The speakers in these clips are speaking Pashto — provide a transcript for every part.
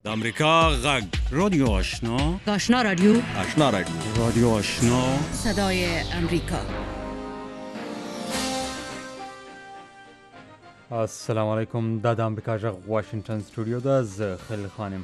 د امریکا غږ رادیو آشنا آشنا رادیو آشنا رادیو رادیو آشنا صدای امریکا. السلام علیکم. دا د امریکا غږ واشنگټن سټوډیو ده. زه خلیل خانم.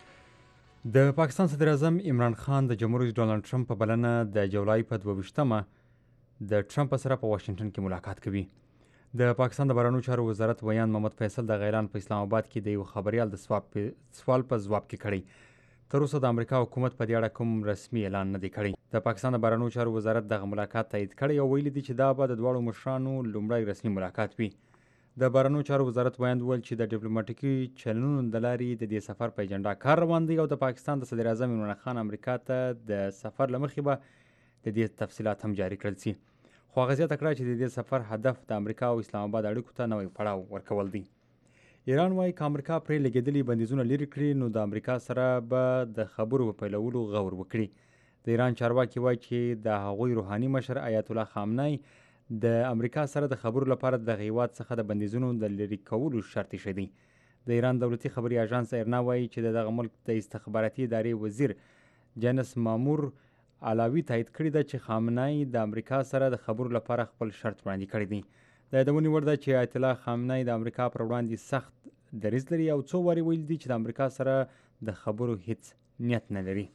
د پاکستان صدر اعظم عمران خان د جمهور رئیس ډونالډ ټرمپ په بلنه د جولای په 22مه د ټرمپ سره په واشنگټن کې ملاقات کوي. د پاکستان د بهرنیو چارو وزارت ویان محمد فیصل د اعلان په اسلام آباد کې د یو خبريال د سوال په ځواب کې کړی. تر اوسه د امریکا حکومت په دې اړه کوم رسمي اعلان نه دی کړی. د پاکستان د بهرنیو چارو وزارت دغه ملاقات تایید کړی او ویلي دی چې دا به د دواړو مشرانو لومړی رسمي ملاقات وي. د بهرنیو چارو وزارت ویاند وویل چې د ډیپلوماټیکي چلنونو د لارې د دې سفر په ایجنډا کار روان دی او د پاکستان د صدر اعظم عمران خان امریکا ته د سفر له مخې به د دې تفصیلات هم جاری کړل شي. خو هغه زیاته کړه چې د دې سفر هدف د امریکا او اسلام آباد اړیکو ته نوی پړاو ورکول دی. ایران وايي که امریکا پرې لګېدلي بندیزونه لرې کړي نو د امریکا سره به د خبرو په پیلولو غور وکړي. د ایران چارواکي وايي چې د هغوی روحاني مشر آیت الله خامنه‌ای د امریکا سره د خبرو لپاره د هیواد څخه د بندیزونو د لرې کولو شرط ایښی دی. د ایران دولتي خبري اژانس ایرنا وايي چې دغه ملک د استخباراتي ادارې وزیر جنس مامور علاوی تایید کړی ده چې خامنه‌ای د امریکا سره د خبرو لپاره خپل شرط وړاندې کړی دی. د یادونې وړ ده چې آیت الله خامنه‌ای د امریکا پر وړاندې سخت دریځ لري او څو وارې ویلي دي چې د امریکا سره د خبرو هیڅ نیت نه لري.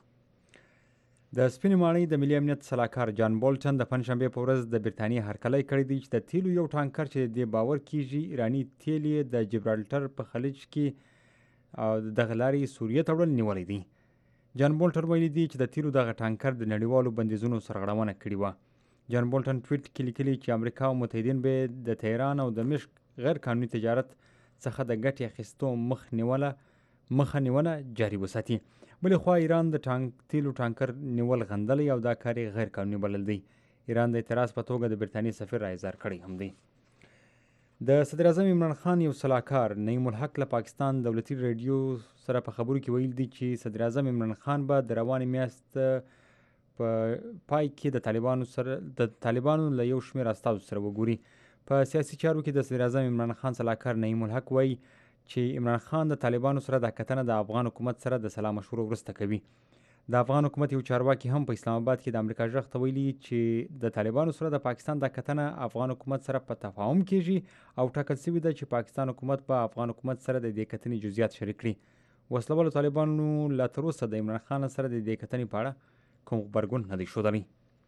د سپینې ماڼۍ د ملي امنیت سلاکار جان بولټن د پنجشنبې په ورځ د برتانیې هرکلی کړی دی چې د تیلو یو ټانکر چې د باور کیږي ایراني تیل یې د جبرالټر په خلیج کې او دغه لارې سوریې ته وړل نیولی دی. جان بولټن ویلي دی چې د تیلو دغه ټانکر د نړیوالو بندیزونو سرغړونه کړې وه. جان بولټن ټویټ کې لیکلي چې امریکا او متحدین به د تهران او د مشق غیر قانوني تجارت څخه د ګټې اخیستو مخه نیونه جاري وساتي. بلې خوا ایران د تیلو ټانکر نیول غندلی او دا کار یې غیر قانوني بلل دی. ایران د اعتراض په توګه د برتانیې سفیر را اظهار کړی هم دی. د صدر اعظم عمران خان یو سلاکار نعیم الحق له پاکستان دولتي ریډیو سره په خبرو کې ویل دي چې صدر اعظم عمران خان به د روانې میاشت په پای کې د طالبانو له یو شمېر استازو سره وګوري. په سیاسي چارو کې د صدر اعظم عمران خان سلاکار نعیم الحق وایي چې عمران خان د طالبانو سره دا کتنه د افغان حکومت سره د سلا مشورو وروسته کوي. د افغان حکومت یو چارواکي هم په اسلام آباد کې د امریکا غږ ته ویلي چې د طالبانو سره د پاکستان دا کتنه افغان حکومت سره په تفاهم کیږي او ټاکل شوې ده چې پاکستان حکومت په افغان حکومت سره د دې کتنې جزئیات شریک کړي. وسله والو طالبانو لا تر اوسه د عمران خان سره د دې کتنې په اړه کوم غبرګون نه دی ښودلی.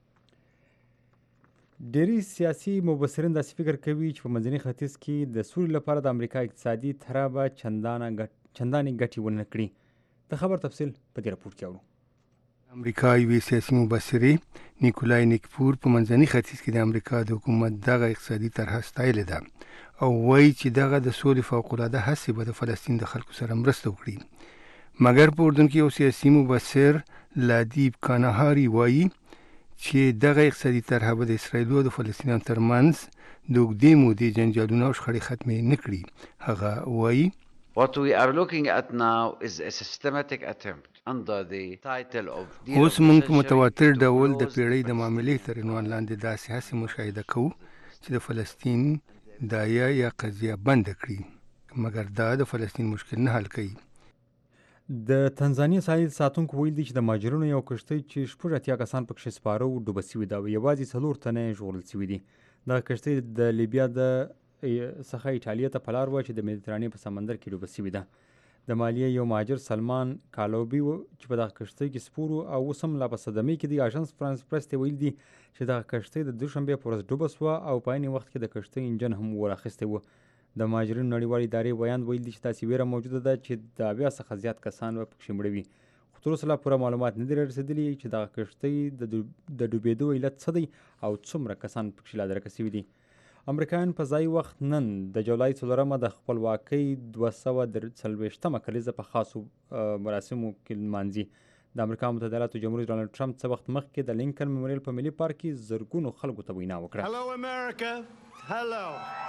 ډیری سیاسي مبصرین داسې فکر کوي چې په منځني ختیځ کې د سولې لپاره د امریکا اقتصادي تره به چندانې ګټې ونه کړي. د خبر تفصیل په دې راپور کې اورو. امریکا یوې سیاسي مبصرې نیکولای نیکپور په منځني ختیځ کې د امریکا د حکومت دغه اقتصادي طرحه ستایلې ده او وایي چې دغه د سولې فوق‌العاده هڅې به د فلسطین د خلکو سره مرسته وکړي. مګر په اردن کې یو سیاسي مبصر لادیب کاناهاري وایي چې دغه اقتصادي طرحه به د اسرائیل او د فلسطینیانو ترمنځ د اوږدې مودې جنجالونه او شخړې ختمې نه کړي. هغه وایي What we are looking at now is a systematic attempt under the title of اوس موږ په متواتر ډول د پیړۍ د معاملې تر عنوان لاندې داسې هڅې مشاهده کوو چې د فلسطین داعیه یا قضیه بنده کړي مګر دا د فلسطین مشکل نه حل کوي. د تنزانیې ساحل ساتونکو ویل دي چې د مهاجرینو یو کښتۍ چې 80 کسان پکښې سپاره و ډوبه سوي ده او یوازې 4 تنه یې ژغورل سوي دي. دغه کښتۍ د لیبیا څخه ایټالیا ته په لار وه چې د مدیترانې په سمندر کې ډوبه سوي ده. د مالیې یو مهاجر سلمان کالوبي چې په دغه کښتۍ کې سپور و او اوس هم لا په صدمې کې دی. اژانس فرانس پرس ته ویل دي چې دغه کښتۍ د دوشنبې په ورځ ډوبه سوه او په عین وخت کې د کښتۍ انجن هم ور اخیستی و. د مهاجرینو نړیوالې ادارې ویاند ویل دي چې داسې ویره موجوده ده چې د 80 څخه زیات کسان به پکښې مړه وي. خو تر اوسه لا پوره معلومات نه دي رسېدلي چې دغه کښتۍ د ډوبېدو علت څه دی او څومره کسان پکښې لا درکه سوي دي. امریکایان په ځایي وخت نن د جولای 4مه د خپلواکۍ 240مه کلیزه په خاصو مراسمو کې لمانځي. د امریکا متحده ایالاتو جمهور رئیس ډونالډ ټرمپ څه وخت مخکې د لینکن میموریل په ملي پارک کې زرګونو خلکو ته وینا وکړه. Hello America. Hello.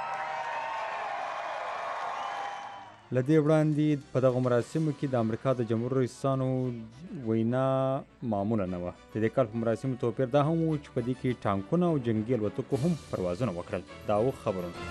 له دې وړاندې په دغه مراسمو کې د امریکا د جمهور رئیسانو وینا معموله نه وه. د دې کال په مراسمو توپیر دا هم و چې په دې کې ټانکونه او جنګي الوتکو هم پروازونه وکړل. دا و خبرونه.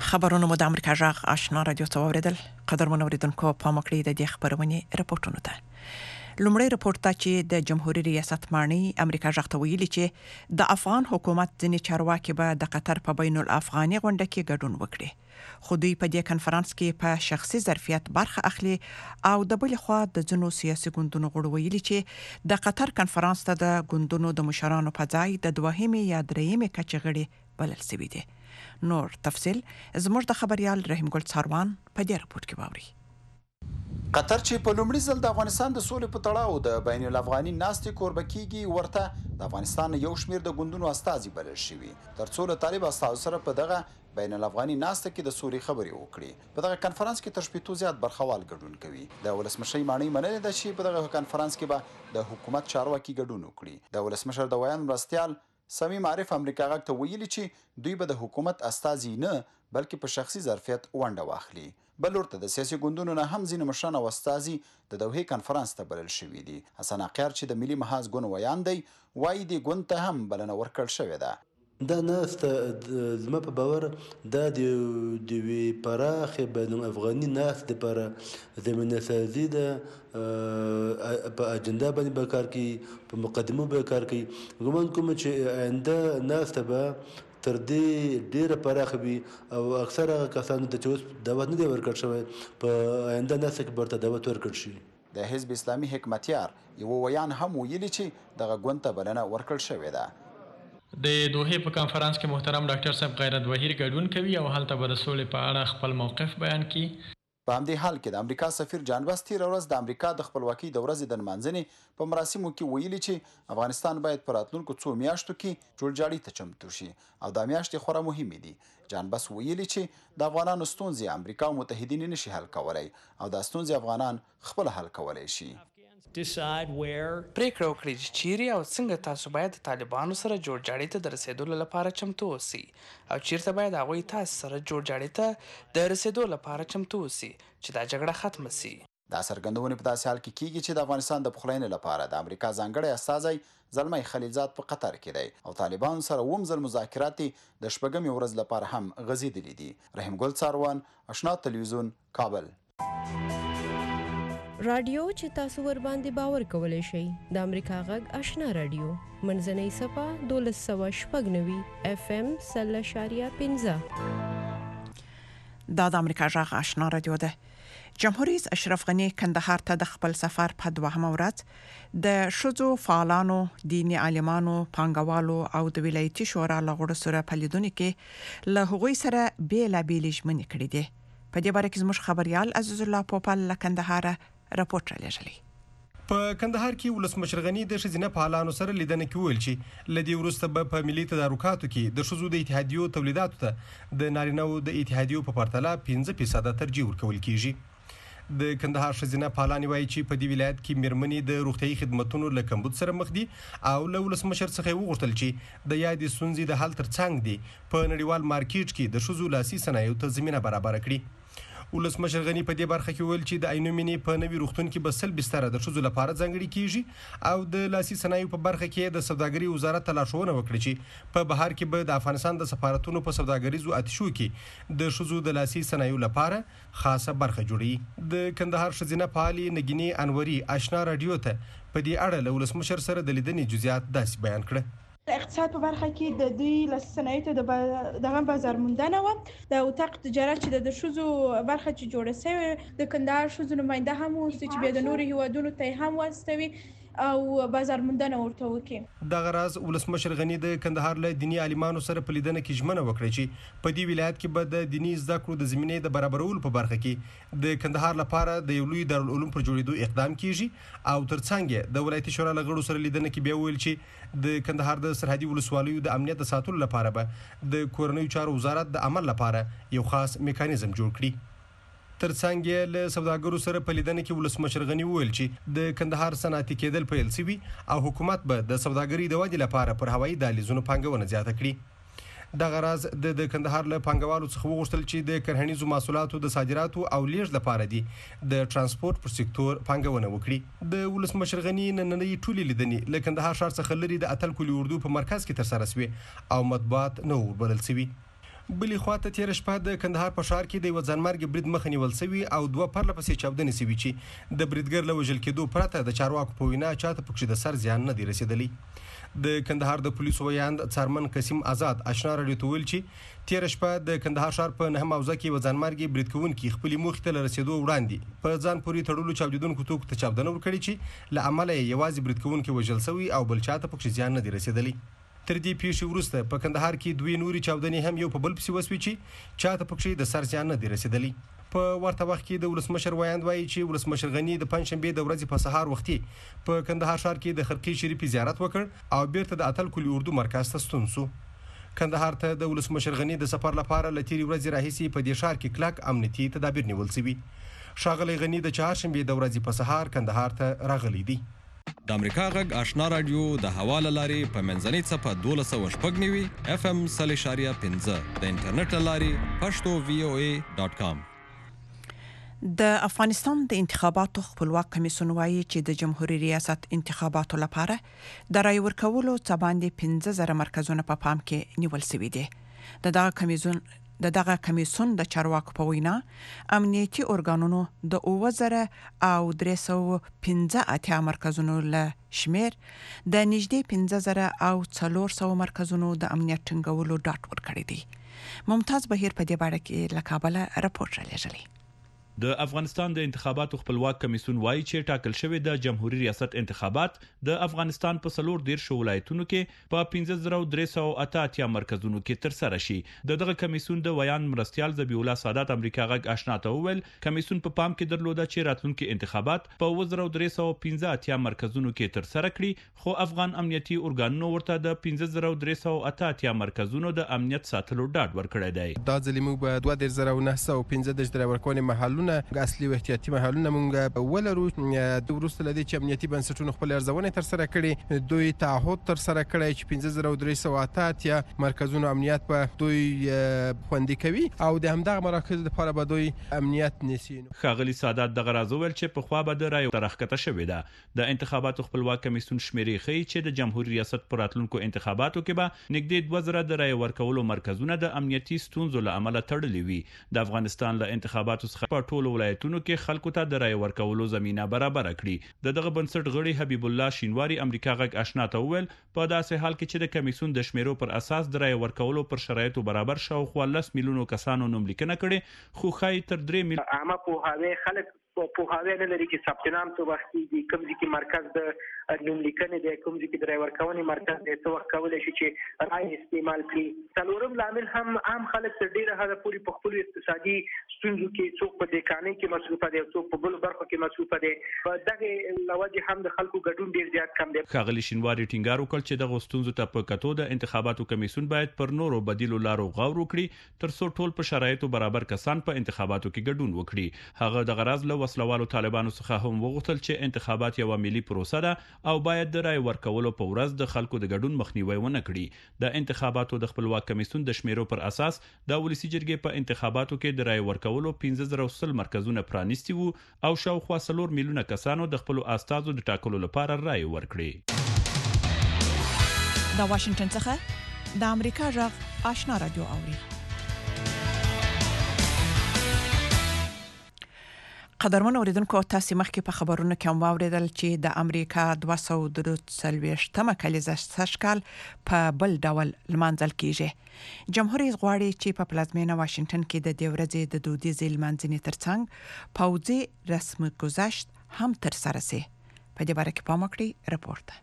خبرونه مو د امریکا جغ آشنا رادیو څخه اوریدل. قدرمن اوریدونکو پام وکړئ د دې خبرونې رپورټونو ته. لومړی رپورټ ته چې د جمهوریت ریاست مانی امریکا جغ ته ویلي چې د افغان حکومت ځینې چارواکي به د قطر په بین الافغاني غونډه کې ګډون وکړي. خو دوی په دې کنفرانس کې په شخصي ظرفیت برخه اخلي او د بل خوا د ځینو سیاسي ګوندونو غړو ویلي چې د قطر کنفرانس ته د ګوندونو د مشرانو په ځای د دوهمې یا درېیمې کچې غړي بلل شوي دي. نور تفصیل زموږ د خبريال رحیم ګل څاروان په دې رپورت کې واوري. قطر چې په لومړي ځل د افغانستان د سولې په تړاو د بین الافغاني ناستې کوربه کیږي ورته د افغانستان یو شمیر د ګوندونو استازي بلل شوي ترڅو له طالب استازو سره په دغه بین الافغاني ناسته کې د سولې خبرې وکړي. په دغه کنفرانس کې تر 70 زیات برخوال ګډون کوي. د ولسمشر مانی منل د شي په دغه کنفرانس کې به د حکومت چارواکي ګډون وکړي. د ولسمشر د ویان مرستيال سمیم عارف امریکا غږ ته ویلي چې دوی به د حکومت استازي نه بلکې په شخصي ظرفیت ونډه واخلي. بل ورته د سیاسي ګوندونو نه هم ځینې مشران او استازي د دوحې کنفرانس ته بلل شوي دي. حسن عقیار چې د ملي محاذ ګوند ویان دی وایي دې ګوند ته هم بلنه ورکړل شوې ده. دا ناسته زما په باور دا د وی پراخه بین افغاني ناسته لپاره زمينه سازي ده په اجنډا باندې به کار کوي په مقدمو به کار کوي. ګومان کوم چې آینده ناسته به تر دې ډیره پراخه وي او اکثره کسانو ته چې اوس دعوت نه دی ورکړل شوی په آینده ناسته کې برته دعوت ورکړل شي. د حزب اسلامي حکمتیار یو ویان هم ویلي چې دغه ګوند ته بلنه ورکړل شوې ده. د دوحې په کانفرنس کې محترم ډاکټر صاحب غیرت وحیر ګډون کوي او هلته به د سولې په اړه خپل موقف بیان کړي. په همدې حال کې د امریکا سفیر جان بس تېره ورځ د امریکا د خپلواکۍ د ورځې د نمانځنې په مراسمو کې ویلي چې افغانستان باید په راتلونکو 2 میاشتو کې جوړجاړي ته چمتو شي او دا میاشتې خورا مهمې دي. جان بس ویلي چې د افغانانو ستونزې امریکا او متحدین نشي حل کولای او دا ستونزې افغانان خپل حل کولای شي. پریکړه وکړي چې چیرې او څنګه تاسو باید د طالبانو سره جوړجاړي ته د رسیدو لپاره چمتو اوسئ او چیرته باید هغوی تاسو سره جوړجاړي ته د رسیدو لپاره چمتو اوسئ چې دا جګړه ختمه شي. دا څرګندونې په داسې حال کې کیږي چې د افغانستان د پخلاینې لپاره د امریکا ځانګړی استازی زلمی خلیلزاد په قطر کې دی او طالبانو سره اووم ځل مذاکرات د شپږمې ورځ لپاره هم غځېدلي دي. رحیم ګل څاروان، آشنا تلویزیون، کابل. رادیو چې تاسو ور باندې باور کولای شئ د امریکا غږ آشنا رادیو منځنۍ صفه 1290 FM 0.15 دا د امریکا غږ آشنا رادیو ده. جمهوریت اشرف غنی کندهار ته د خپل سفر په دوهمه ورځ د شذو فعالانو، دیني عالمانو، پانګوالو او د ولایتي شورا لغړو سره په لیدونه کې له هغوی سره بیلابېلې ژمنې کړې دي. په دې باره کې زموږ خبريال عزیز الله پوپل له کندهار راپورټ را لېږلی. په کندهار کې ولسمشر غنی د ښځینه فعالانو سره لیدنه کې ویل چې له دې وروسته به په ملي تدارکاتو کې د ښځو د اتحادیو تولیداتو ته د نارینه‌وو د اتحادیو په پرتله 5% ترجیح ورکول کیږي. د کندهار ښځینه فعالانې وایي چې په دې ولایت کې میرمنې د روغتیايي خدمتونو له کمبود سره مخ دي او له ولسمشر څخه یې وغوښتل چې د یادې ستونزې د حل ترڅنګ دي په نړیوال مارکیټ کې د ښځو لاسي صنایعو ته زمینه برابره کړي. ولسمشر غنی په دې برخه کې ویل چې د عینومینې په نوي روغتون کې به 100 بستره د ښځو لپاره ځانګړي کیږي او د لاسي صنایعو په برخه کې د سوداګرۍ وزارت ته لارښوونه وکړي چې په بهر کې به د افغانستان د سفارتونو په سوداګریزو اتشو کې د ښځو د لاسي صنایعو لپاره خاصه برخه جوړي. د کندهار ښځینه فعالې نګینې انوري آشنا رادیو ته په دې اړه له ولسمشر سره د لیدنې جزئیات داسې بیان کړه. اقتصاد په برخه کې د دوی لاسي صنایعو ته دغه بازار موندنه و د اتاق تجارت چې د ښځو برخه چې جوړه شوې د کندهار ښځو نماینده هم اوس چې بیا د نورو هیوادونو ته هم واستوي او بازار موندنه ورته وکړي. دغه راز ولسمشر غنی د کندهار له دیني عالمانو سره په لیدنه کې ژمنه وکړه چې په دې ولایت کې به د دیني زده کړو د زمینې د برابرولو په برخه کې د کندهار لپاره د یو لوی دارالعلوم پر جوړېدو اقدام کیږي او ترڅنګ د ولایتي شورا له غړو سره لیدنه کې بیا ویل چې د کندهار د سرحدي ولسوالیو د امنیت د ساتلو لپاره به د کورنیو چارو وزارت د عمل لپاره یو خاص میکانیزم جوړ کړي. ترڅنګ له سوداګرو سره په لیدنه کې ولسمشر غنی ویل چې د کندهار صنعتي کېدل پیل شوي او حکومت به د سوداګرۍ د ودې لپاره پر هوایي دهلیزونو پانګونه زیاته کړي. دغه راز د کندهار له پانګوالو څخه وغوښتل چې د کرهنیزو محصولاتو د صادراتو او لیږد لپاره دي د ترانسپورت پر سکتور پانګونه وکړي. د ولسمشر غنی نننۍ ټولې لیدنې له کندهار ښار څخه لري د اتل کلي اردو په مرکز کې ترسره شوې او مطبوعات نه وبلل شوي. بلې خواته تېره شپه د کندهار په ښار کې د یوه ځانمرګي برید مخه نیول سوي او 2 پرله پسې چاودنې سوي چې د بریدګر له وژل کېدو پرته د چارواکو په وینا چاته پکښې د سر زیان نه دی رسېدلی. د کندهار د پولیسو ویاند څارمن قسیم آزاد آشنا راډیو ته ویل چې تېره شپه د کندهار ښار په 9 موضوع کې یوه ځانمرګي برید کوونکي خپلې موخې ته له رسېدو وړاندې په ځان پورې تړلو چاودېدونکو توکو ته چاودنه ورکړې چې له امله یې یوازې برید کوونکي وژل سوي او بل چاته پکښې زیان نه دی رسېدلی. تر دې پیښې وروسته په کندهار کې 2 نورې چاودنې هم یو په بل پسې وسوې چې چاته پکښې د سر زیان نه دی رسېدلی. په ورته وخت کې د ولسمشر ویاند وایي چې ولسمشر غني د پنجشنبې د ورځې په سهار وختي په کندهار ښار کې د خرقې شریفې زیارت وکړ او بیرته د اتل کلي اردو مرکز ته ستون سو. کندهار ته د ولسمشر غني د سفر لپاره له تېرې ورځې راهیسې په دې ښار کې کلک امنیتي تدابیر نیول سوي. ښاغلی غني د چهارشنبې د ورځې په سهار کندهار ته راغلی دی. د امریکا غږ آشنا رادیو د حواله لاري په منځنۍ صفه 1290 FM 0.15 د انټرنیټ لاري pashto.voa.com. د افغانستان د انتخاباتو خپلواک کمیسیون وایي چې د جمهوریت ریاست انتخاباتو لپاره د رای ورکولو څه باندې 15,000 مرکزونه په پام کې نیول شوي دي. د دغه کمیسیون د چارواکو په وینا امنیتي ارګانونو د 9,385 مرکزونو له شمیر د نږدې 15,000 او 400 مرکزونو د امنیت ټینګولو ډاډ ورکړی دی. ممتاز بهیر په دې باره کې له کابل راپور رالیږلی. د افغانستان د انتخاباتو خپلواک کمیسیون وایي چې ټاکل شوی د جمهوریت ریاست انتخابات د افغانستان په 14 ولایتونو کې په 15,388 مرکزونو کې تر سره شي. دغه کمیسیون د ویان مرستيال ذبیح الله سادات امریکا غږ آشنا ته وویل کمیسیون په پام کې درلوده چې راتلونکي انتخابات په 1315 مرکزونو کې تر سره کړي خو افغان امنیتي ارګانونو ورته د 15,388 مرکزونو د امنیت ساتلو ډاډ ورکړی دی. دا ځلې موږ په 2,915 درې ورکونې محلونه اصلي او احتیاطي محلونه مونږ ولرو. د وروسته لدی چې امنیتي بنسټونو خپل ارزونه تر سره کړي دوی تعهد تر سره کړی چې 15,388 مرکزونو امنیت په دوی خوندي کوي او د همدغه مراکز لپاره به دوی امنیت نیسي. ښاغلي سادات دغه راځول چې په خوا به د رای ترخکته شوې ده. د انتخاباتو خپلواک کمیسیون شمیرې ښیي چې د جمهوریت ریاست پر راتلونکو انتخاباتو کې به نږدې 2,000 د رای ورکولو مرکزونه د امنیتي ستونزو له امله تړلي وي. د افغانستان له انتخاباتو څخه ټول ولایتونو کې خلکو ته د رای ورکولو زمينه برابر کړي. دغه بنسټ غړي حبیب الله شینواری امریکا غږ آشنا ته وویل په داسې حال کې چې د کمیسیون د شمیرو پر اساس د رای ورکولو پر شرایطو برابر شاوخوا 10 میلیونو کسانو نوم لیکنه کړي خو خای تر 3 میلیونه عامه پوهاوی خلک پوهاوی نه لري چې ثبت نام ته وختي دي کوم ځکه مرکز د نوم لیکنې د کوم ځکه د رای ورکونې مرکز د څو وخت کولای شي چې رای استعمال کړي. څلورم لامل هم عام خلک تر ډیره حد پورې په خپل اقتصادي ستونزو کې څوک په دې کانې کې مصروفه دي او څوک په بل برخو کې مصروفه دي. دغه لوجه هم د خلکو ګډون ډیر زیات کم دی. ښاغلي شینواری ټینګار وکړ چې دغه ستونزو ته په کتو د انتخاباتو کمیسیون باید پر نورو بدیلو لارو غور وکړي تر څو ټول په شرایطو برابر کسان په انتخاباتو کې ګډون وکړي. هغه د غرض له وسلوالو طالبانو څخه هم وغوښتل چې انتخابات یو ملي پروسه ده او باید د رای ورکولو په ورځ د خلکو د ګډون مخنیوي ونه کړي. د انتخاباتو د خپلواک کمیسیون د شمیرو پر اساس د ولسی جرګې په انتخاباتو کې د رای ورکولو 15,000 مرکزونه پرانیستي وو او شاوخوا 4 میلیونه کسانو د خپل استازو د ټاکلو لپاره رای ورکړي. د واشنگټن څخه د امریکا غږ آشنا رادیو اوري. قدرمن اوریدونکو تاسو مخکې په خبرونو کې واوریدل چې د امریکا 243 کلیزه سشکال په بل ډول لمانځل کیږي. جمهوریت غواړي چې په پلازمینه واشنگټن کې د دې ورځې د دودیزې لمانځنې ترڅنګ پوځي رسم گذشت هم تر سره شي. په دې باره کې پام وکړئ. راپورته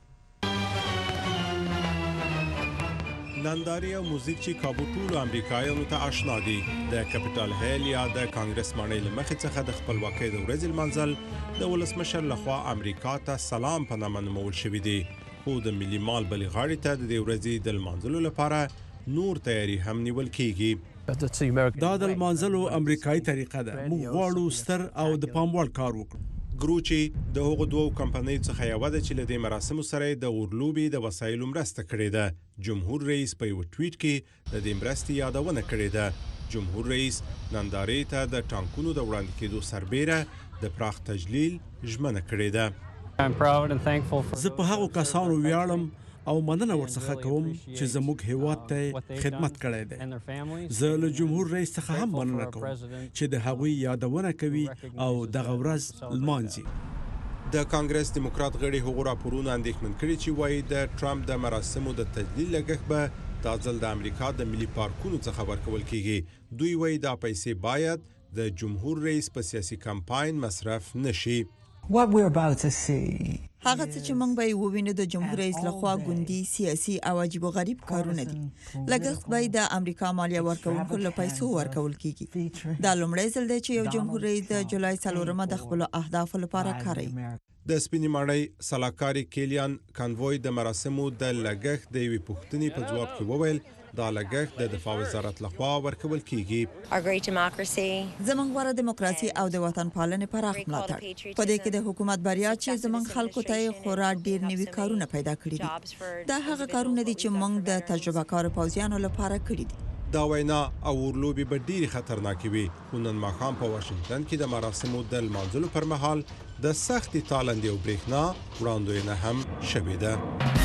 ننداري او موزیک چې کابوټول امریکایانو ته آشنا دي. د کپټال هیل یا د کانګرس ماڼۍ لمخې څخه د خپلواکۍ د ورځې لمانځل د ولسمشر لخوا امریکا ته سلام په نامه نومول شوی دی. خو د ملي مال بلې غاړې ته د ورځې د لمانځلو لپاره نور تیاری هم نیول کیږي. دا د لمانځلو امریکایي طریقه ده. موږ غواړو ستر او د پام وړ کار وکړو. ګروچي د هغو دوه کمپنۍ څخه یو ده چې له دې مراسمو سره د اورلوبي د وسایلو مرسته کړې ده. جمهور رئیس په یو ټویټ کې د دې مرستې یادونه کړې ده. جمهور رئیس نندارې ته د ټانکونو د وړاندې کېدو سربېره د پراخ تجلیل ژمنه کړې ده. زه په هغو کسانو ویاړم او مننه ورڅخه کوم چې زموږ هیواد ته خدمت کړی دی. زه له جمهور رئیس څخه هم مننه کوم چې د هغوی یادونه کوي او دغه ورځ لمانځي. د کانګرس دیموکرات غړي هغو راپورونه اندېښمن کړي چې وایي د ټرمپ د مراسمو د تجلیل لګښت به دا ځل د امریکا د ملي پارکونو څخه ورکول کیږي. دوی وایي دا پیسې باید د جمهور رئیس په سیاسي کمپاین مصرف نشي. هغه څه چې موږ به ووینو د جمهور رئیس لخوا ګوندي سیاسي او عجیب غریب کارونه دي. لګښت به د امریکا مالیه ورکوونکو له پیسو ورکول کیږي. دا لومړی ځل دی چې یو جمهور رئیس د جولای 4 د خپل اهدافو لپاره کاروي. د سپینې ماڼۍ سلاکاري کیلیان کانووي د مراسمو د لګښت د یوې پوښتنې په جواب کې وویل دا لګښت د دفاع وزارت لخوا ورکول کیږي. زموږ غوره دیموکراسي او د وطن پالنې پراخ ملاتړ په دې کې د حکومت بریا چې زموږ خلکو ته خورا ډیر نوي کارونه پیدا کړي دي. دا هغه کارونه دي چې موږ د تجربه کار پوځیانو لپاره کړي دي. دا وینا او ورلوبي به ډیرې خطرناکې وي. نن ماښام په واشنگټن کې د مراسمو د لمانځلو پر مهال د سختې تالندې او برېښنا وړاندوینه هم شوې ده.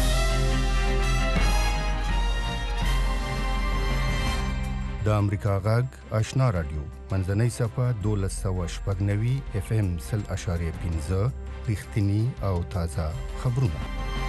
د امریکا غږ آشنا رادیو منځنۍ صفه 1290 FM 0.5 رښتینی او تازه خبرونه.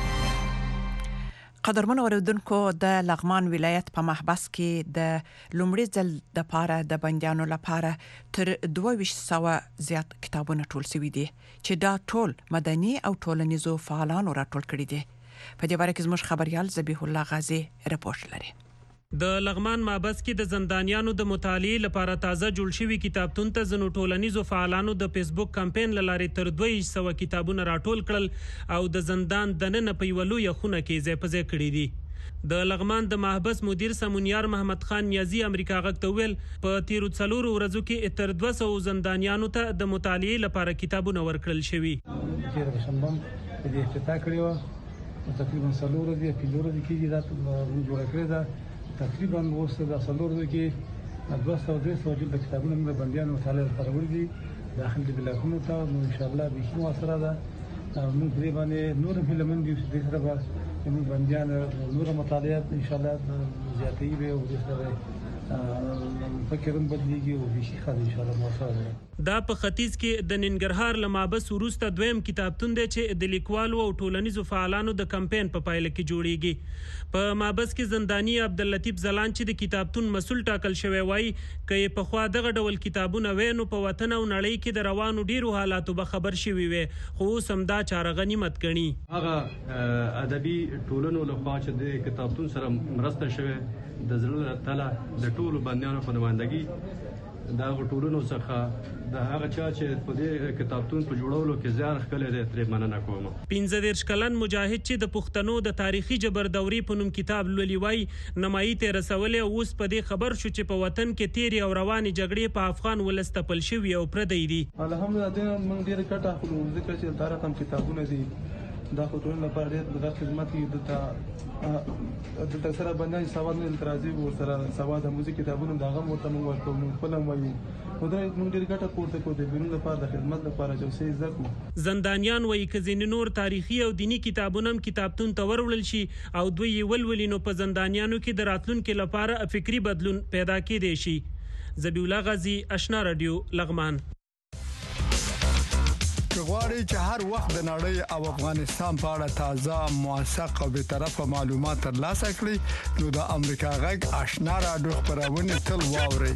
قدرمن اوریدونکو د لغمان ولایت په محبس کې د لومړي ځل د پاره د بندیانو لپاره تر 2200 زیات کتابونه ټول شوي دي چې دا ټول مدني او ټولنیزو فعالانو راټول کړي دي. په دې باره کې زموږ خبريال ذبیح الله غازی رپورټ لري. د لغمان محبس کې د زندانیانو د مطالعې لپاره تازه جوړ شوی کتابتون ته ځینو ټولنیزو فعالانو د فیسبوک کمپاین لارې تر 200 کتابونه راټول کړل او د زندان دننه په یو لوی خونه کې ځای په ځای کړی دي. د لغمان د محبس مدیر سمونیار محمد خان نیازی امریکا غږ ته ویل په تیرو 4 ورځو کې تر 200 زندانیانو ته د مطالعې لپاره کتابونه ورکړل شوي. د شنبم په دې افتتاح کړو تقریبا 4 ورځې په لور دي کې دا جوړ کړی دا تقریبا وسه د سلور کې 200 جلد کتابونه موږ بندیانو مطالعه لپاره ورغلي داخل د بلاکونو ته نو ان شاء الله به شي موثره ده. موږ پرې باندې نور فلمون دي چې سره به موږ بندیان نور مطالعه ان شاء الله زیاتې به او د سره فکرون بدلیږي او به شي خالي ان شاء الله موثره ده. دا په ختیځ کې د ننګرهار لمابس وروسته دویم کتابتون دی چې د لیکوالو او ټولنیزو فعالانو د کمپاین په پایله کې جوړیږي. په مابس کې زندانی عبداللطیف زلان چې د کتابتون مسول ټاکل شوی وای چې په خوا دغه ډول کتابونه وینو په وطن او نړۍ کې د روانو ډیرو حالاتو به خبر شوي وي خو سم دا چاره غنیمت ګڼي. هغه ادبي ټولنو لخوا چې د کتابتون سره مرسته شوی د زړه تله د ټولو بندیانو په نمائندګي دا ټولونو څخه د هغه چا چې په دې کتابتون په جوړولو کې زیار خلک دې ترې مننه کوم. 15 کلن مجاهد چې د پښتنو د تاریخي جبر دوري په نوم کتاب لولي وای نمایي ته رسولې اوس په دې خبر شو چې په وطن کې تیری او رواني جګړې په افغان ولستپل شوی او پردی دي. الحمدلله موږ ډیر کټه خو ذکر چې تاریخ هم کتابونه دي دا ټول لپاره ډېر د خدمت کې د تاسو باندې سواد نه ترازی ور سره سواد هم کتابونه دا غو ته موږ ورکوم خپل وایو خو دا موږ ډېر ګټه پورته کوو د بینو لپاره د خدمت لپاره چې څه زکو. زندانیان وایي چې ځینې نور تاریخي او دینی کتابونه هم کتابتون ته ورولل شي او دوی ولولینو په زندانیانو کې د راتلونکو لپاره فکری بدلون پیدا کېدی شي. ذبیح الله غازی آشنا رادیو لغمان. غواړئ چې هر وخت د نړۍ او افغانستان په اړه تازه موثق او به طرفه معلومات ترلاسه کړئ نو د امریکا غږ آشنا رادیو خبرونه تل واورئ.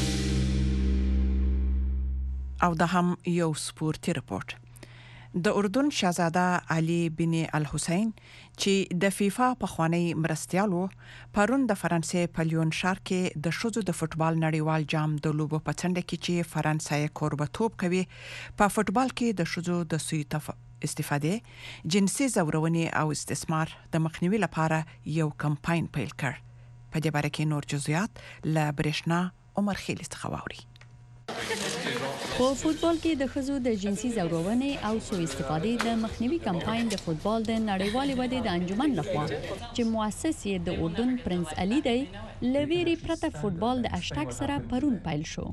او د هم یو سپورتي رپورت. د اردن شاهزاده علي بن الحسین چې د فیفا پخوانی مرستیالو پرون د فرانسې په لیون ښار کې د شوزو د فوتبال نړیوال جام د لوبو په څنډه کې چې فرانسې کوربتوب کوي په فوتبال کې د شوزو د سوی استفاده جنسي زورونې او استثمار د مخنیوي لپاره یو کمپاین پیل کړ. په دې باره کې نور جزئیات له برېښنا عمر خیلی څخه واوري. په فوتبال کې د ښځو د جنسي ځورونې او سوء استفادې د مخنیوي کمپاین د فوتبال د نړیوالې ودې د انجمن لخوا چې مؤسس یې د اردن پرنس علي دی لویری پرته فوتبال د اشتاک سره پرون پیل شو.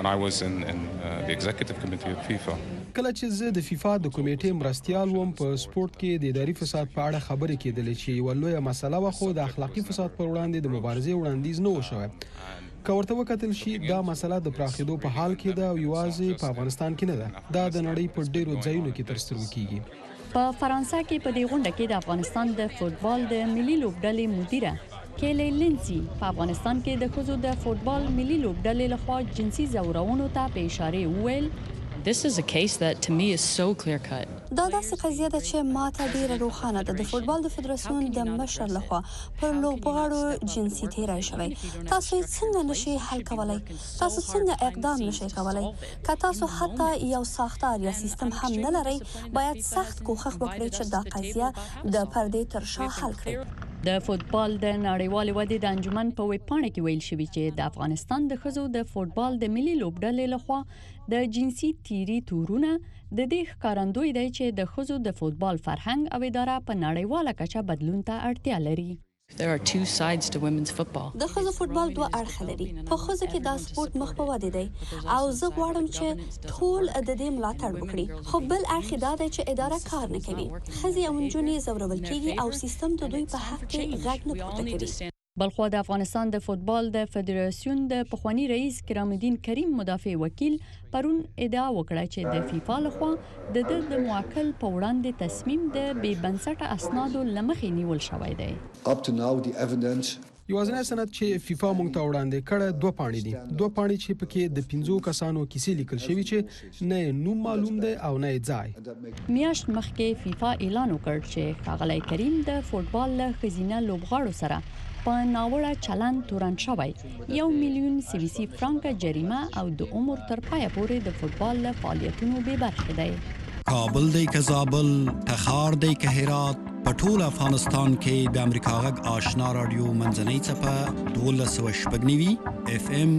کله چې زه د فیفا د کمیټې مرستیال وم په سپورت کې د اداري فساد په اړه خبرې کېدلې چې یو لویه مسله و خو د اخلاقي فساد پر وړاندې د مبارزې وړاندیز نه و شوی. که ورته وکتل شي دا مسله د پراخېدو په حال کې ده او یوازې په افغانستان کې نه ده، دا د نړۍ په ډېرو ځایونو کې ترسره کیږي. په فرانسه کې په دې غونډه کې د افغانستان د فوتبال د ملي لوبډلې مدیره کیلی لینسی په افغانستان کې د ښځو د فوتبال ملي لوبډلې لخوا جنسي ځورونو ته په اشاره وویل This is a case that to me is so clear cut. دا داسې قضیه ده چې ماته ډیره روښانه ده. د فوتبال د فدراسیون د مشر لخوا پر لوبغاړو جنسي تیری شوی. تاسو څنګه نشئ حل کولای؟ تاسو څنګه اقدام نشئ کولای؟ که تاسو حتی یو ساختار یا سیستم هم نه لرئ، باید سخت کوښښ وکړئ چې دا قضیه د پردې تر شا حل کړئ. د فوتبال د نړیوالې ودې د انجمن په ویبپاڼه کې ویل شوی چې د افغانستان د ښځو د فوتبال د ملي لوبډلې لخوا د جنسي تیری تورونه د دې ښکارندوی دی چې د ښځو د فوتبال فرهنګ او اداره په نړیواله کچه بدلون ته اړتیا لري. There are two sides to women's football. د ښځو فوتبال دوه اړخ لري. په ښځو کې دا سپورت مخ په ودې دی او زه غواړم چې ټول د دې ملاتړ وکړي. خو بل اړخ دا دی چې اداره کار نه کوي. ښځې او نجونې ځورول کیږي او سیستم د دوی په حق کې غږ نه پورته کوي. بلخو د افغانستان د فوتبال د فدراسیون د پخوانی رئیس کرام الدین کریم مدافع وکیل پرون ادعا وکړه چې د فیفا لخوا د موکل په وړاندې تصمیم د بې بنسټه اسنادو لمخې نیول شوی دی. Up to now the evidence یوازینی سند چې فیفا مونږ ته وړاندې کړه دوه پاڼې دي. دوه پاڼې چې پکې د 15 کسانو کیسې لیکل شوی چې نه نوم معلوم دی او نه ځای. میاشت مخکې فیفا اعلان وکړ چې ښاغلی کریم د فوتبال له ښځینه لوبغاړو سره په ناوړه چلند تورن شوی 1 میلیون CVC فرانک جریمه او د عمر تر پایه پورې د فوتبال له فعالیتونو بې برخې دی. کابل دی که زابل، تخار دی که هرات، په ټول افغانستان کې د امریکا غږ آشنا رادیو منځنۍ څپه 1290 FM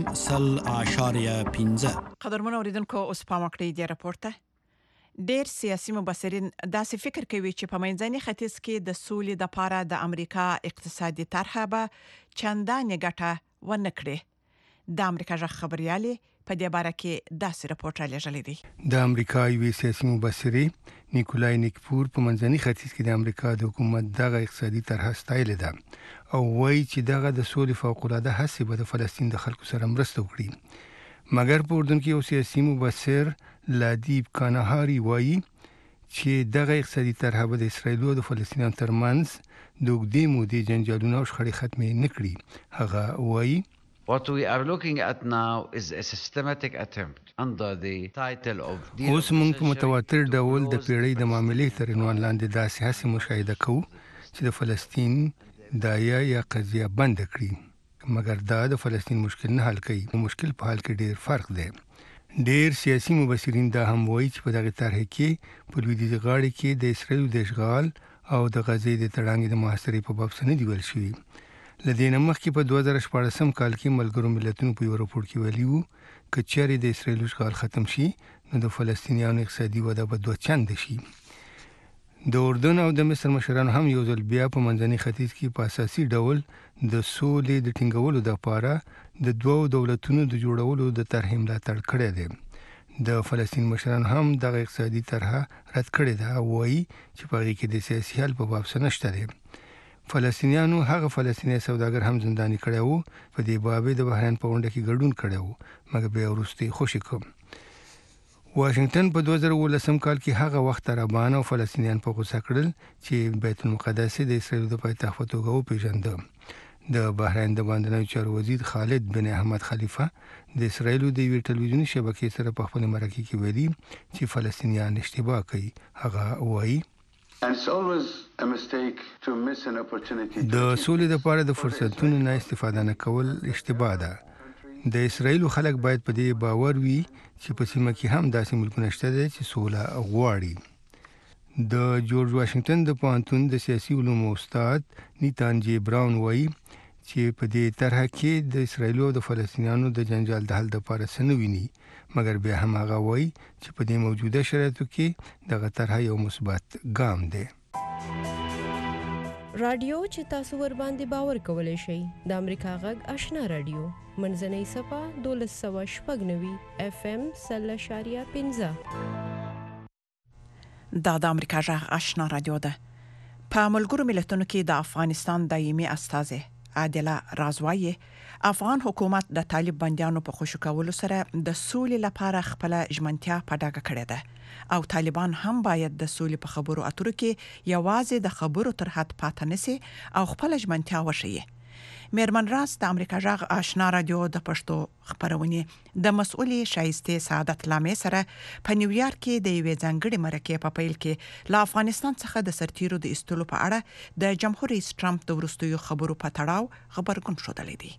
0.15. قدرمن اوریدونکو اوس پام وکړئ د راپورته. ډېر سیاسي مبصرین داسې فکر کوي چې په منځني ختیځ کې د سولې د لپاره د امریکا اقتصادي طرحه به چندانې ګټه ونه کړي. د امریکا ژغ خبريالي په دې باره کې داسې راپورټ راغلی دی. د امریکا یو سیاسي مبصري نیکولای نیکپور په منځني ختیځ کې د امریکا د حکومت دغه اقتصادي طرحه ستایل ده او وایي چې دغه د سولې فوق‌العاده هڅې به د فلسطین د خلکو سره مرسته وکړي. مګر په اردن کې یو سیاسي مبصر لادیب کانهاری وایي چې دغه اقتصادي طرحه به د اسرایل او د فلسطینیانو ترمنځ د اوږدې مودې جنجالونه او شخړې ختمې نه کړي. هغه وایي What we are looking at now is a systematic attempt under the title of اوس موږ په متواتر ډول د پیړۍ د معاملې تر عنوان لاندې داسې هڅې مشاهده کوو چې د فلسطین دایا یا قضیه بند کړي. مګر دا د فلسطین مشکل نه حل کوي. مشکل په حل کې ډېر فرق دی. ډېر سیاسي مبصرین دا هم وایي چې په دغه طرحه کې په لویدیځ غاړه کې د اسرایل د اشغال او د غزې د تړانګې د محاصرې په باب څه نه دی ویل شوي. لدې نه مخکې په 2014 کال کې ملګرو ملتونو په یو راپور کې ویلي وو که چېرې د اسرایل اشغال ختم شي نو د فلسطینیانو اقتصادي وده به 2 چنده شي. د اردن او د مصر مشران هم یو ځل بیا په منځني ختیځ کې په اساسي ډول د سولې د ټینګولو لپاره د دوو دولتونو د جوړولو د طرحې ملاتړ کړی دی. د فلسطین مشران هم دغه اقتصادي طرحه رد کړې ده او وایي چې په هغې کې د سیاسي حل په باب څه نشته دی. فلسطینیانو هغه فلسطیني سوداګر هم زنداني کړی وو په دې باب د بحرین په غونډه کې ګډون کړی وو مګر بیا وروسته خوشي کړ. واشنگټن په 2019 کال کې هغه وخت عربان او فلسطینیان په غوسه کړل چې بیت المقدس د اسرائیل د پایتخت په توګه وپېژنده. د بحرین د باندنیو چارو وزیر خالد بن احمد خلیفه د اسرائیل د یوې ټلویزیوني شبکې سره په خپل مرکه کې ویلي چې فلسطینیان اشتباه کوي. هغه وایي د سولې لپاره د فرصتونو نه استفاده نه کول اشتباه ده. د اسرائیل خلک باید په دې باور وي چې په سیمه کې هم داسې ملکونه شته چې سوله غواړي. د جورج واشنگټن د پوهنتون د سیاسي علومو استاد نیتان جی براون وایي چې په دې طرح کې د اسرایل او د فلسطینیانو د جنجال د حل لپاره سنویني مګر بیا هم هغه وایي چې په دې موجوده شرایطو کې دغه طرح یو مثبت ګام دی. رادیو چې تاسو ور باندې باور کولای شئ د امریکا غږ آشنا رادیو منځنۍ صفه 1290 FM 0.15 د امریکا غږ آشنا رادیو ده. په ملګرو ملتونو کې د افغانستان دایمي استازي عادله رازوایی افغان حکومت د طالب بندیانو په خوشو کولو سره د سولې لپاره خپل ژمنتیا په ډاګه کړې ده او طالبان هم باید د سولې په خبرو اترو کې یوازې د خبرو تر حد پاتې نشي او خپل ژمنتیا وشي. میرمن راز د امریکا غږ آشنا رادیو د پښتو خبرونه د مسؤلې شایسته سعادت لامې سره په نیویارک کې د یوې ځانګړي مرکې په پیل کې له افغانستان څخه د سرتیرو د استولو په اړه د جمهور رئیس ټرمپ د وروستیو خبرو په تړاو خبرګون شوډلې دي.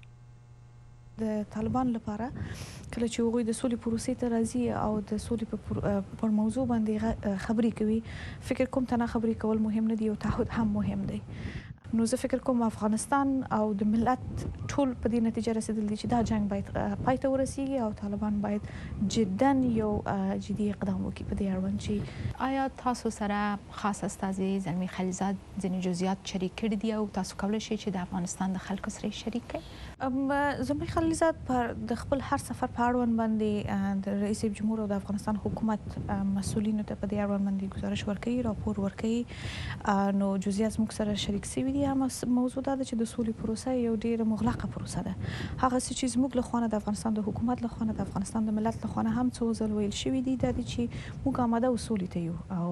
د طالبان لپاره کله چې هغوی د سولې پروسې ته راځي او د سولې پر موضوع باندې خبرې کوي فکر کوم ته نه خبرې کول مهم نه دي او تعهد هم مهم دی. نو زه فکر کوم افغانستان او د ملت ټول په دې نتیجه رسیدل دي چې دا جنگ باید پای ته ورسیږي او طالبان باید جدا یو جدي اقدام وکړي په دې اړوند چې آیا تاسو سره خاص استازي زلمی خلیلزاد ځینې جزئیات شریک کړي دي او تاسو کولی شئ چې د افغانستان د خلکو سره شریک کړئ؟ زلمی خلیلزاد پر د خپل هر سفر په اړوند باندې د رئیس جمهور او د افغانستان حکومت مسؤلینو ته په دې اړوند باندې گزارش ورکوي راپور ورکوي نو جزئیات موږ سره شریک شوي دي. هم موضوع دا چې د سولې پروسه یو ډیره مغلقه پروسه ده. هغه چې زموږ له خوا د افغانستان د حکومت له خوا د افغانستان د ملت له خوا هم څو ځل ویل شوي دي دا چې موږ آماده او سولې ته یو او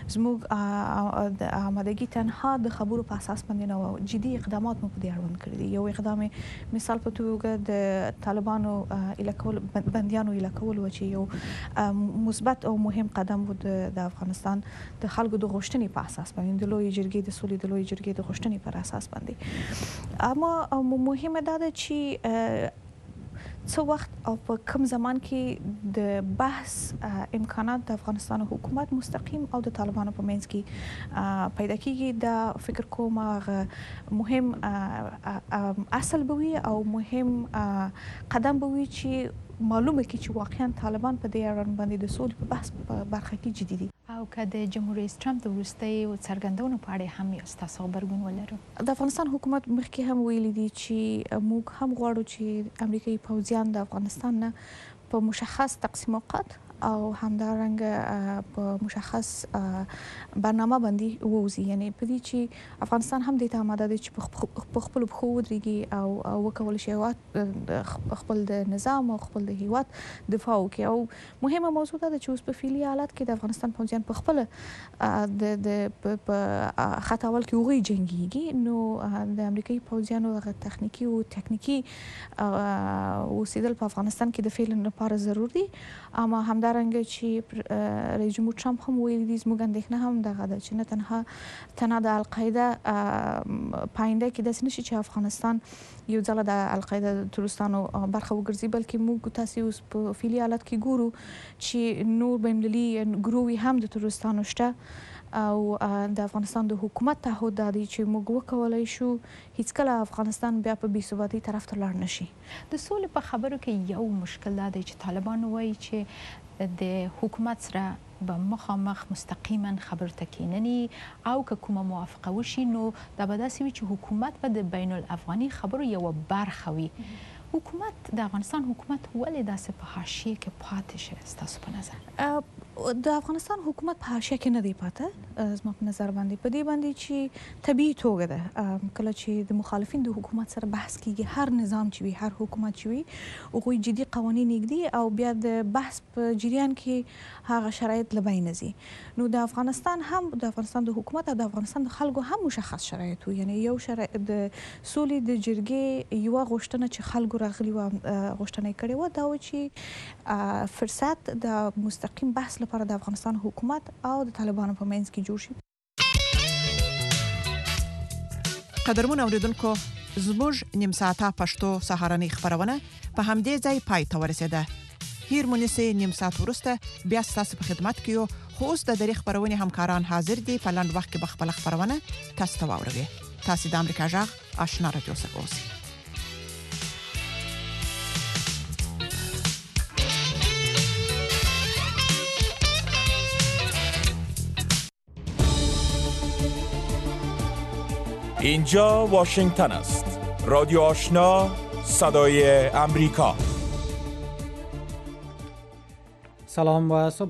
زموږ د آمادګي تنها د خبرو په اساس باندې نه جدي اقدامات مو په دې اړوند کړی دي. یو اقدام مثال په توګه د طالبانو الکول بندیانو الکول و چې یو مثبت او مهم قدم و د افغانستان د خلکو د غوښتنې په اساس باندې د لوی جرګې د سولې د لوی جرګې د غوښتنې پر اساس باندې. اما مهمه ده چې څو وخت او په کوم زمان کې د بحث امکانات د افغانستان حکومت مستقیم او د طالبانو په منځ کې پیدا کیږي. دا فکر کوم مهم اصل بوي او مهم قدم بوي چې معلومه کی چې واقعا طالبان په دې اړه باندې د سولې په بحث په برخه کې جدي دي. او که د جمهور رئیس ټرمپ د وروستي څرګندونو په اړه هم یو تاسو خبرګون ولرو. د افغانستان حکومت مخکې هم ویلي دي چې موږ هم غواړو چې امریکایي پوځیان د افغانستان نه په مشخص تقسیم اوقات او همدارنګه په مشخص برنامه باندې ووزي. یعنی په دې چې افغانستان هم د ته آماده دی چې په خپل بخو ودرېږي او وکول شي خپل د نظام او خپل د هیواد دفاع وکړي. او مهمه موضوع ده چې اوس په فعلي حالت کې د افغانستان پوځیان په خپل د خطاول کې وغوي جنگيږي نو د امریکایي پوځیانو هغه تخنیکی او تکنیکی اوسېدل په افغانستان کې د فعل لپاره ضروري دي. اما همدارنګه چې رئیس جمهور ټرمپ هم ویلي دي زموږ اندېښنه هم دغه ده چې نه تنها د القاعده پاینده کې داسې نشي چې افغانستان یو ځل د القاعده د تروریستانو برخه وګرځي بلکې موږ تاسو اوس په فعلي حالت کې ګورو چې نور بین‌المللي ګروي هم د تروریستانو شته او د افغانستان د حکومت تعهد دی چې موږ وکولای شو هیڅ کله افغانستان بیا په بې ثباتۍ طرف ته لاړ نشي. د سولې په خبرو کې یو مشکل دی چې طالبان وایي چې د حکومت سره به مخامخ مستقیما خبرو ته کینني او که کومه موافقه وشي نو دا به داسې وي چې حکومت به د بین الافغاني خبرو یوه برخه وي. حکومت د افغانستان حکومت ولې داسې په حاشیه کې پاتې شي ستاسو په نظر؟ د افغانستان حکومت په حاشیه کې نه دی پاتې زما په نظر باندې په دې باندې چې طبیعي توګه ده کله چې د مخالفین د حکومت سره بحث کیږي هر نظام چې وي هر حکومت چې وي هغوی جدي قوانین یږدي او بیا د بحث په جریان کې هغه شرایط له بینه ځي. نو د افغانستان د حکومت او د افغانستان د خلکو هم مشخص شرایط وي. یعنی یو شرایط د سولې د جرګې یوه غوښتنه چې خلکو راغلي و غوښتنه کړې و دا و چې فرصت د مستقیم بحث لپاره د افغانستان حکومت او د طالبانو په منځ کې جوړ شي. قدرمن اوریدونکو زموږ نیم ساعته پښتو سهارنۍ خبرونه په همدې ځای پای ته ورسیده. هیر مونږه نیم ساعت ورسته بیا تاسو په خدمت کې یو خو اوس د دری خبرونه همکاران حاضر دي په لاند وخت کې بخپل خبرونه تاسو ته واوروي. تاسو د امریکا جغ آشنا رادیو سره اوسئ. اینجا واشنگتن است. رادیو آشنا، صدای امریکا. سلام و صبح